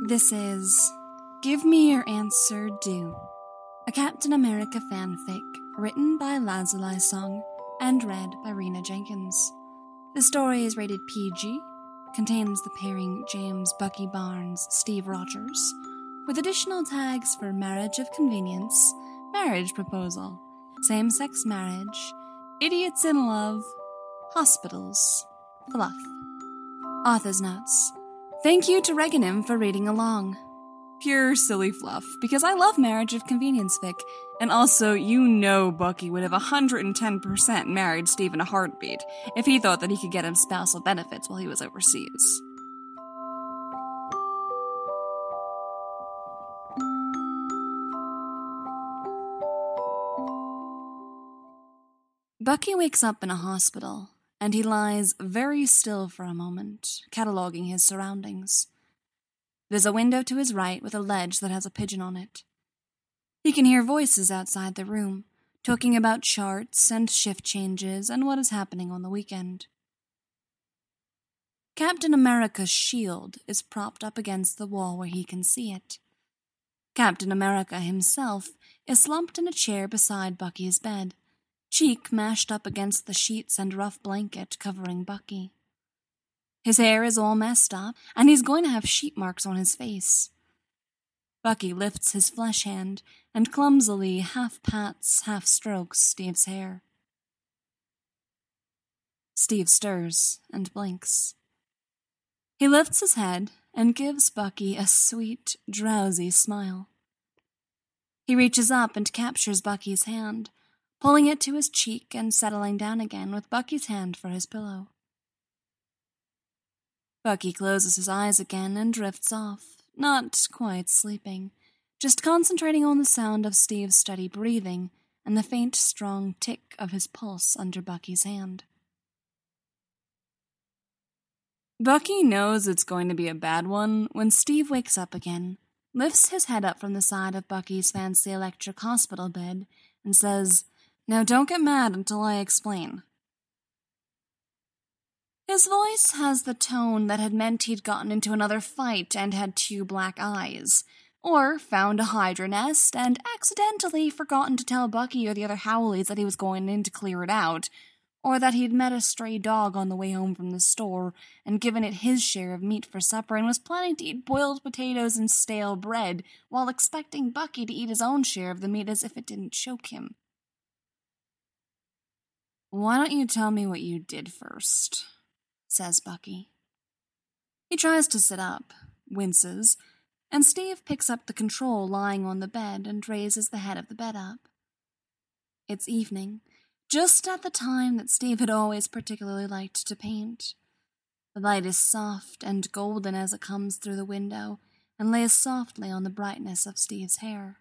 This is Give Me Your Answer Due, a Captain America fanfic written by Lazuli Song and read by Rena Jenkins. The story is rated PG, contains the pairing James Bucky Barnes, Steve Rogers, with additional tags for marriage of convenience, marriage proposal, same-sex marriage, idiots in love, hospitals, fluff. Author's notes. Thank you to Reganim for reading along. Pure silly fluff, because I love marriage of convenience fic, and also you know Bucky would have 110% married Steve in a heartbeat if he thought that he could get him spousal benefits while he was overseas. Bucky wakes up in a hospital, and he lies very still for a moment, cataloging his surroundings. There's a window to his right with a ledge that has a pigeon on it. He can hear voices outside the room, talking about charts and shift changes and what is happening on the weekend. Captain America's shield is propped up against the wall where he can see it. Captain America himself is slumped in a chair beside Bucky's bed, cheek mashed up against the sheets and rough blanket covering Bucky. His hair is all messed up, and he's going to have sheep marks on his face. Bucky lifts his flesh hand and clumsily half-pats, half-strokes Steve's hair. Steve stirs and blinks. He lifts his head and gives Bucky a sweet, drowsy smile. He reaches up and captures Bucky's hand, pulling it to his cheek and settling down again with Bucky's hand for his pillow. Bucky closes his eyes again and drifts off, not quite sleeping, just concentrating on the sound of Steve's steady breathing and the faint, strong tick of his pulse under Bucky's hand. Bucky knows it's going to be a bad one when Steve wakes up again, lifts his head up from the side of Bucky's fancy electric hospital bed, and says, "Now don't get mad until I explain." His voice has the tone that had meant he'd gotten into another fight and had 2 black eyes, or found a hydra nest and accidentally forgotten to tell Bucky or the other Howleys that he was going in to clear it out, or that he'd met a stray dog on the way home from the store and given it his share of meat for supper and was planning to eat boiled potatoes and stale bread while expecting Bucky to eat his own share of the meat as if it didn't choke him. "Why don't you tell me what you did first?" says Bucky. He tries to sit up, winces, and Steve picks up the control lying on the bed and raises the head of the bed up. It's evening, just at the time that Steve had always particularly liked to paint. The light is soft and golden as it comes through the window and lays softly on the brightness of Steve's hair.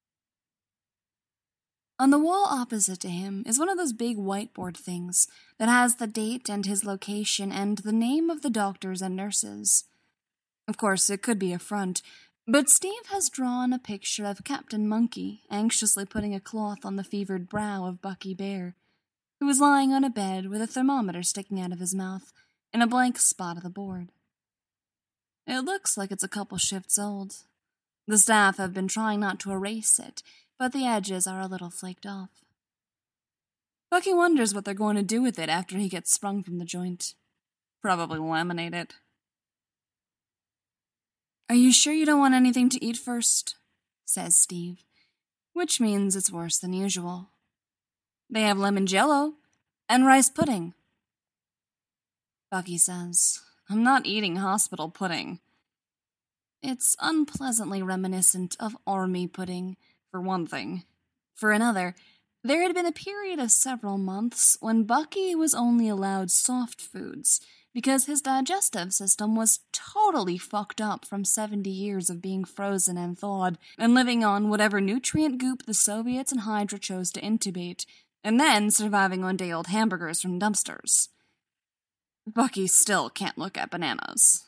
On the wall opposite to him is one of those big whiteboard things that has the date and his location and the name of the doctors and nurses. Of course, it could be a front, but Steve has drawn a picture of Captain Monkey anxiously putting a cloth on the fevered brow of Bucky Bear, who is lying on a bed with a thermometer sticking out of his mouth in a blank spot of the board. It looks like it's a couple shifts old. The staff have been trying not to erase it, but the edges are a little flaked off. Bucky wonders what they're going to do with it after he gets sprung from the joint. Probably laminate it. "Are you sure you don't want anything to eat first?" says Steve, which means it's worse than usual. "They have lemon jello and rice pudding." Bucky says, "I'm not eating hospital pudding." It's unpleasantly reminiscent of army pudding, for one thing. For another, there had been a period of several months when Bucky was only allowed soft foods because his digestive system was totally fucked up from 70 years of being frozen and thawed and living on whatever nutrient goop the Soviets and Hydra chose to intubate, and then surviving on day-old hamburgers from dumpsters. Bucky still can't look at bananas.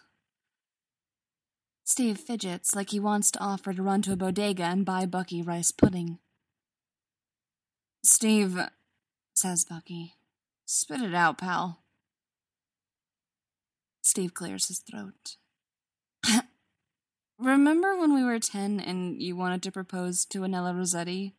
Steve fidgets like he wants to offer to run to a bodega and buy Bucky rice pudding. "Steve," says Bucky, "spit it out, pal." Steve clears his throat. Remember when we were 10 and you wanted to propose to Anella Rossetti?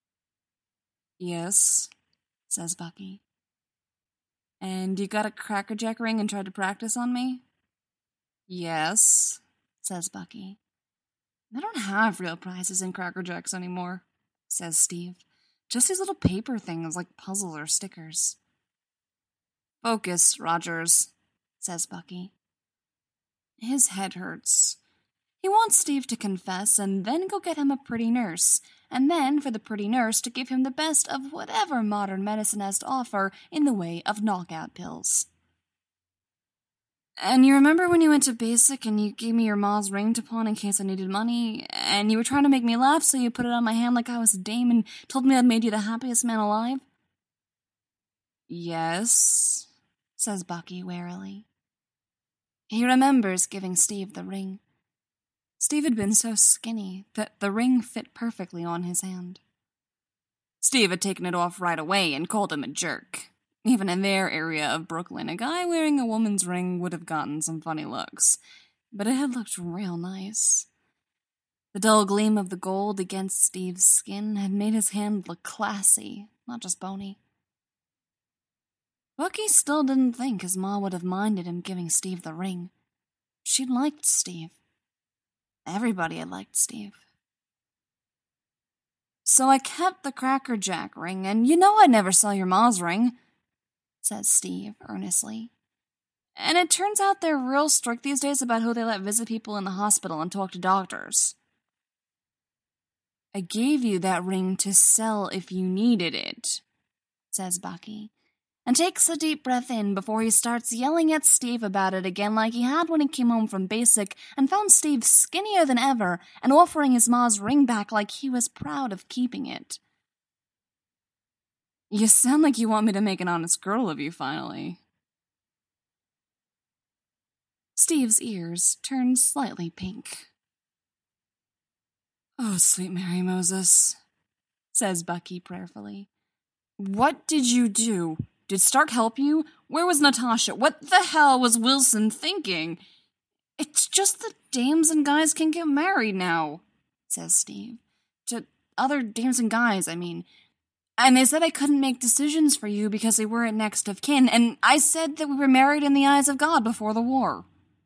Yes, says Bucky. And you got a Cracker Jack ring and tried to practice on me? Yes, says Bucky. They don't have real prizes in Cracker Jacks anymore, says Steve. Just these little paper things like puzzles or stickers. Focus, Rogers, says Bucky. His head hurts. He wants Steve to confess and then go get him a pretty nurse, and then for the pretty nurse to give him the best of whatever modern medicine has to offer in the way of knockout pills. And you remember when you went to Basic and you gave me your ma's ring to pawn in case I needed money, and you were trying to make me laugh, so you put it on my hand like I was a dame and told me I'd made you the happiest man alive? Yes, says Bucky warily. He remembers giving Steve the ring. Steve had been so skinny that the ring fit perfectly on his hand. Steve had taken it off right away and called him a jerk. Even in their area of Brooklyn, a guy wearing a woman's ring would have gotten some funny looks, but it had looked real nice. The dull gleam of the gold against Steve's skin had made his hand look classy, not just bony. Bucky still didn't think his ma would have minded him giving Steve the ring. She'd liked Steve. Everybody had liked Steve. So I kept the Cracker Jack ring, and you know I'd never sell your ma's ring, says Steve earnestly. And it turns out they're real strict these days about who they let visit people in the hospital and talk to doctors. I gave you that ring to sell if you needed it, says Bucky, and takes a deep breath in before he starts yelling at Steve about it again like he had when he came home from Basic and found Steve skinnier than ever and offering his ma's ring back like he was proud of keeping it. You sound like you want me to make an honest girl of you, finally. Steve's ears turned slightly pink. Oh, sweet Mary Moses, says Bucky prayerfully. What did you do? Did Stark help you? Where was Natasha? What the hell was Wilson thinking? It's just that dames and guys can get married now, says Steve. To other dames and guys, I mean. And they said I couldn't make decisions for you because they weren't next of kin, and I said that we were married in the eyes of God before the war.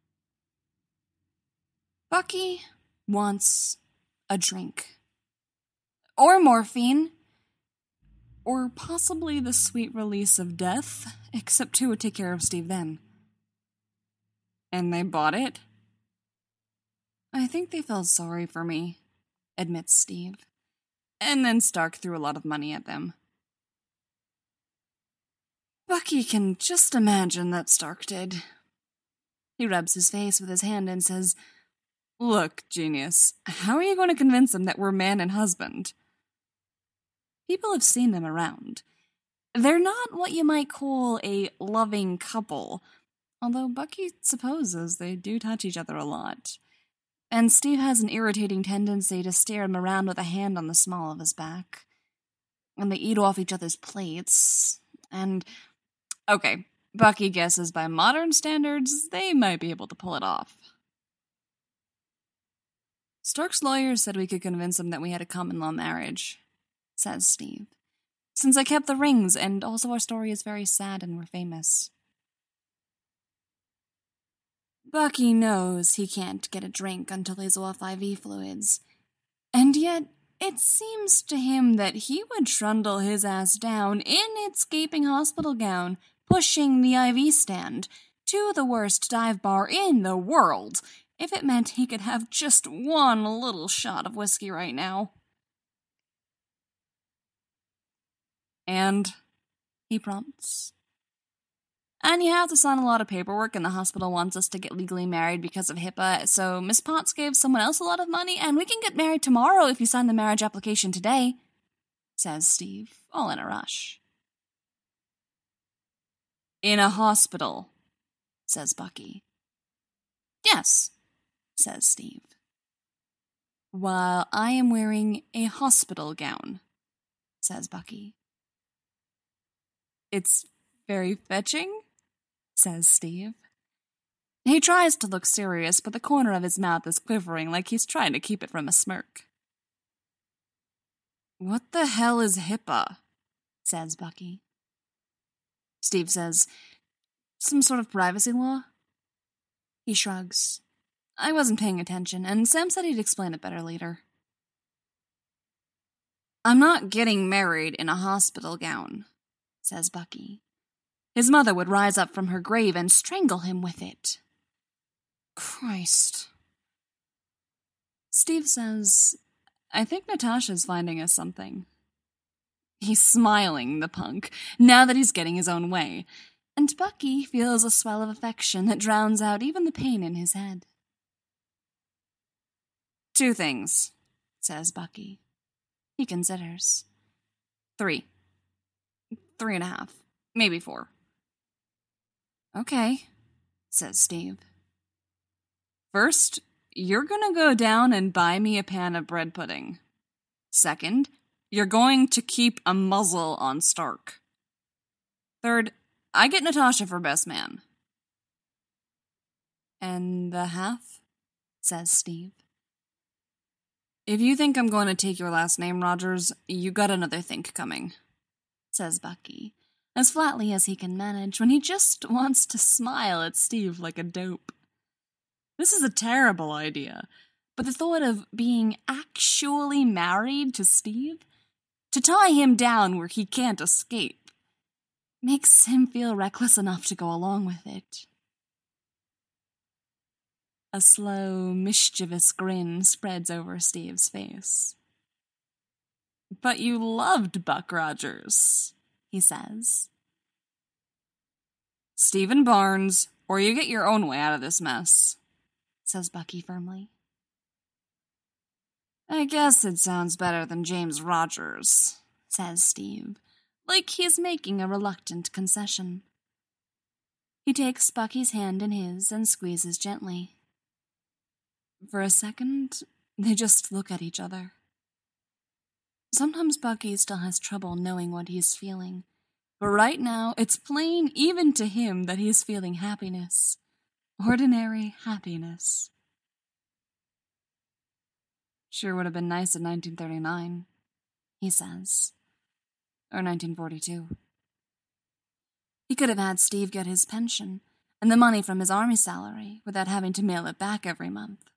Bucky wants a drink. Or morphine. Or possibly the sweet release of death, except who would take care of Steve then? And they bought it? I think they felt sorry for me, admits Steve. And then Stark threw a lot of money at them. Bucky can just imagine that Stark did. He rubs his face with his hand and says, Look, genius, how are you going to convince them that we're man and husband? People have seen them around. They're not what you might call a loving couple, although Bucky supposes they do touch each other a lot. And Steve has an irritating tendency to stare him around with a hand on the small of his back. And they eat off each other's plates. And, okay, Bucky guesses by modern standards, they might be able to pull it off. Stark's lawyers said we could convince him that we had a common law marriage, says Steve. Since I kept the rings, and also our story is very sad and we're famous. Bucky knows he can't get a drink until he's off IV fluids, and yet it seems to him that he would trundle his ass down in its gaping hospital gown, pushing the IV stand, to the worst dive bar in the world, if it meant he could have just one little shot of whiskey right now. And, he prompts, and you have to sign a lot of paperwork, and the hospital wants us to get legally married because of HIPAA, so Miss Potts gave someone else a lot of money, and we can get married tomorrow if you sign the marriage application today, says Steve, all in a rush. In a hospital, says Bucky. Yes, says Steve. While I am wearing a hospital gown, says Bucky. It's very fetching, says Steve. He tries to look serious, but the corner of his mouth is quivering like he's trying to keep it from a smirk. "What the hell is HIPAA?" says Bucky. Steve says, "Some sort of privacy law?" He shrugs. "I wasn't paying attention, and Sam said he'd explain it better later." "I'm not getting married in a hospital gown," says Bucky. His mother would rise up from her grave and strangle him with it. Christ. Steve says, "I think Natasha's finding us something." He's smiling, the punk, now that he's getting his own way, and Bucky feels a swell of affection that drowns out even the pain in his head. "2 things, says Bucky. He considers. 3. 3.5. Maybe 4. "Okay," says Steve. "First, you're gonna go down and buy me a pan of bread pudding. Second, you're going to keep a muzzle on Stark. Third, I get Natasha for best man." "And the half?" says Steve. "If you think I'm going to take your last name, Rogers, you got another think coming," says Bucky, as flatly as he can manage when he just wants to smile at Steve like a dope. This is a terrible idea, but the thought of being actually married to Steve, to tie him down where he can't escape, makes him feel reckless enough to go along with it. A slow, mischievous grin spreads over Steve's face. "But you loved Buck Rogers," he says. "Stephen Barnes, or you get your own way out of this mess," says Bucky firmly. "I guess it sounds better than James Rogers," says Steve, like he's making a reluctant concession. He takes Bucky's hand in his and squeezes gently. For a second, they just look at each other. Sometimes Bucky still has trouble knowing what he's feeling, but right now it's plain even to him that he's feeling happiness. Ordinary happiness. "Sure would have been nice in 1939, he says. Or 1942. He could have had Steve get his pension and the money from his army salary without having to mail it back every month.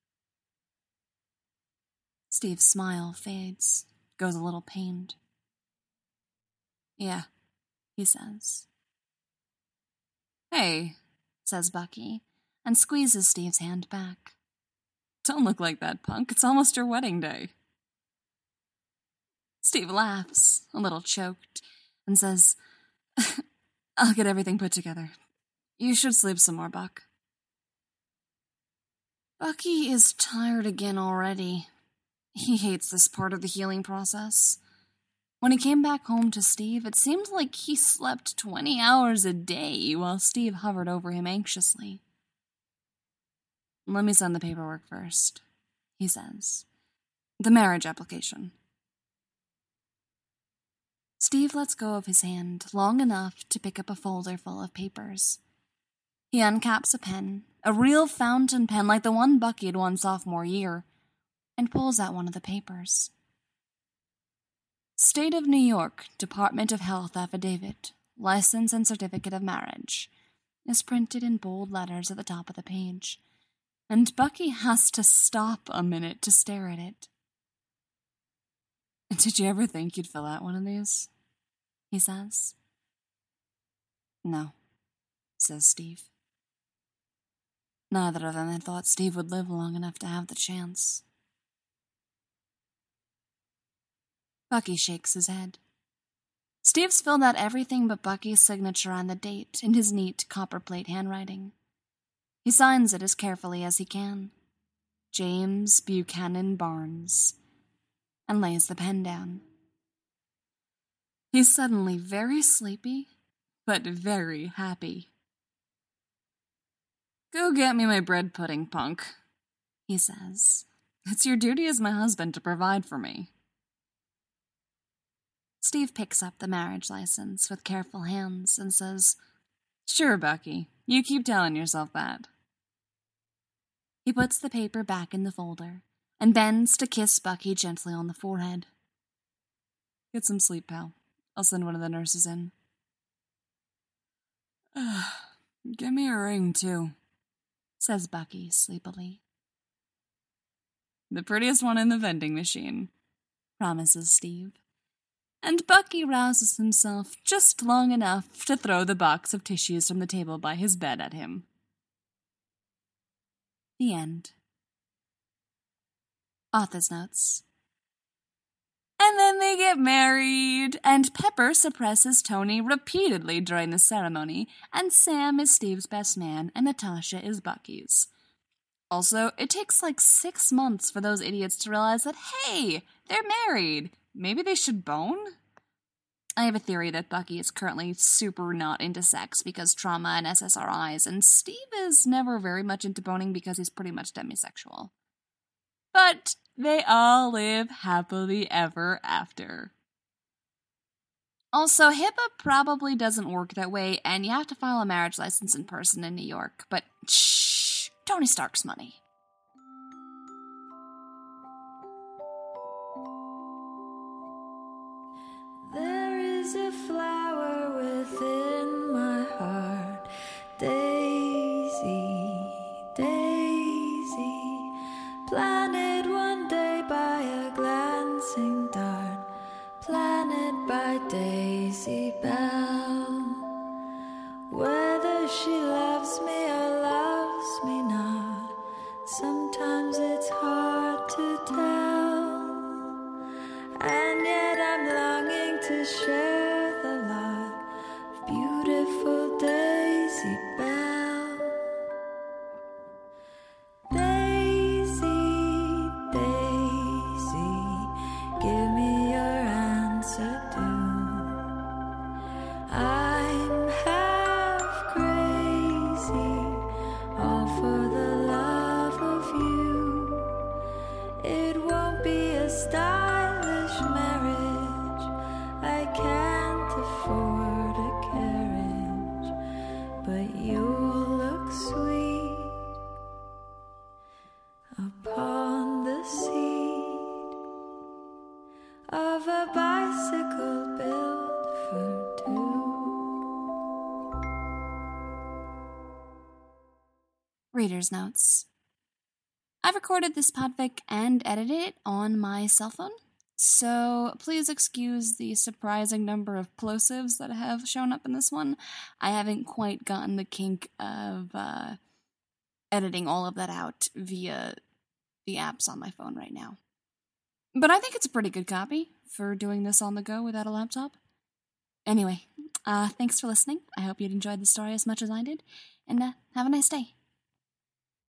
Steve's smile fades, goes a little pained. "Yeah," he says. "Hey," says Bucky, and squeezes Steve's hand back. "Don't look like that, punk. It's almost your wedding day." Steve laughs, a little choked, and says, "I'll get everything put together. You should sleep some more, Buck." Bucky is tired again already. He hates this part of the healing process. When he came back home to Steve, it seemed like he slept 20 hours a day while Steve hovered over him anxiously. "Let me sign the paperwork first," he says. "The marriage application." Steve lets go of his hand long enough to pick up a folder full of papers. He uncaps a pen, a real fountain pen like the one Bucky had won sophomore year, and pulls out one of the papers. "State of New York, Department of Health Affidavit, License and Certificate of Marriage," is printed in bold letters at the top of the page, and Bucky has to stop a minute to stare at it. "Did you ever think you'd fill out one of these?" he says. "No," says Steve. Neither of them had thought Steve would live long enough to have the chance. Bucky shakes his head. Steve's filled out everything but Bucky's signature on the date in his neat copperplate handwriting. He signs it as carefully as he can. James Buchanan Barnes. And lays the pen down. He's suddenly very sleepy, but very happy. "Go get me my bread pudding, punk," he says. "It's your duty as my husband to provide for me." Steve picks up the marriage license with careful hands and says, "Sure, Bucky, you keep telling yourself that." He puts the paper back in the folder and bends to kiss Bucky gently on the forehead. Get some sleep, pal. I'll send one of the nurses in. Give me a ring, too, says Bucky sleepily. The prettiest one in the vending machine, promises Steve. And Bucky rouses himself just long enough to throw the box of tissues from the table by his bed at him. The end. Author's notes. And then they get married, and Pepper suppresses Tony repeatedly during the ceremony, and Sam is Steve's best man, and Natasha is Bucky's. Also, it takes like 6 months for those idiots to realize that, hey, they're married. Maybe they should bone? I have a theory that Bucky is currently super not into sex because trauma and SSRIs, and Steve is never very much into boning because he's pretty much demisexual. But they all live happily ever after. Also, HIPAA probably doesn't work that way, and you have to file a marriage license in person in New York, but shh, Tony Stark's money. There is a flower within my heart, Daisy, Daisy, planted one day by a glancing dart, planted by Daisy Bell. Whether she loves me or loves me not, sometimes it's hard to tell. And yet I'm longing to share the lot of beautiful Daisy Bell. Daisy, Daisy, give me your answer due. I'm half crazy, all for the love of you. It won't be a stylish marriage, I can't afford a carriage, but you'll look sweet upon the seat of a bicycle built for two. Reader's notes. I've recorded this podfic and edited it on my cell phone, so please excuse the surprising number of plosives that have shown up in this one. I haven't quite gotten the kink of editing all of that out via the apps on my phone right now. But I think it's a pretty good copy for doing this on the go without a laptop. Anyway, thanks for listening. I hope you'd enjoyed the story as much as I did, and have a nice day.